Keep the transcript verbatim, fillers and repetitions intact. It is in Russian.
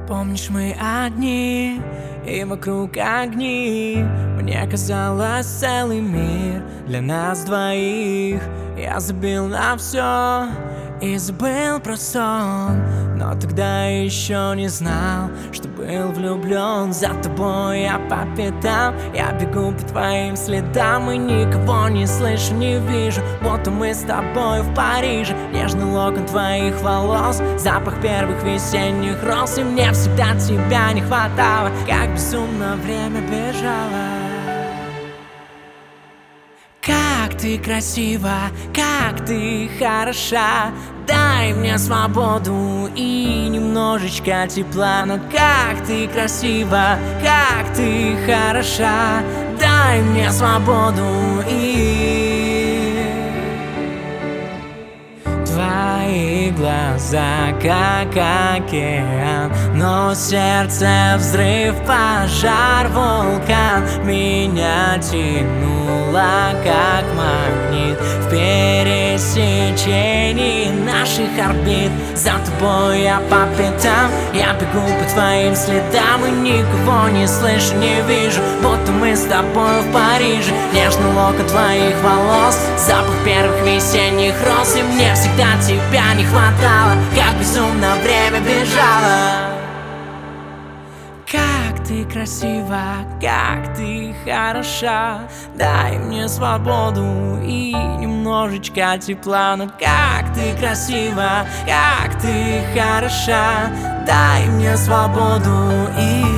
Помнишь, мы одни, и вокруг огни. Мне казалось, целый мир для нас двоих. Я забил на все и забыл про сон, но тогда я еще не знал, что был влюблен. За тобой я по пятам, я бегу по твоим следам, и никого не слышу, не вижу, будто мы с тобой в Париже. Нежный локон твоих волос, запах первых весенних роз, и мне всегда тебя не хватало, как безумно время бежало. Как ты красива, как ты хороша, дай мне свободу и немножечко тепла. Но как ты красива, как ты хороша, дай мне свободу и... Твои глаза, как океан, но сердце взрыв, пожар, вулкан. Меня тянуло, как магнит, в пересечении наших орбит. За тобой я по пятам, я бегу по твоим следам, и никого не слышу, не вижу, будто мы с тобой в Париже. Нежный локон твоих волос, запах первых весенних роз, и мне всегда тебя не хватало, как безумно время бежало. Как ты красива, как ты хороша, дай мне свободу и немножечко тепла. Но как ты красива, как ты хороша, дай мне свободу и...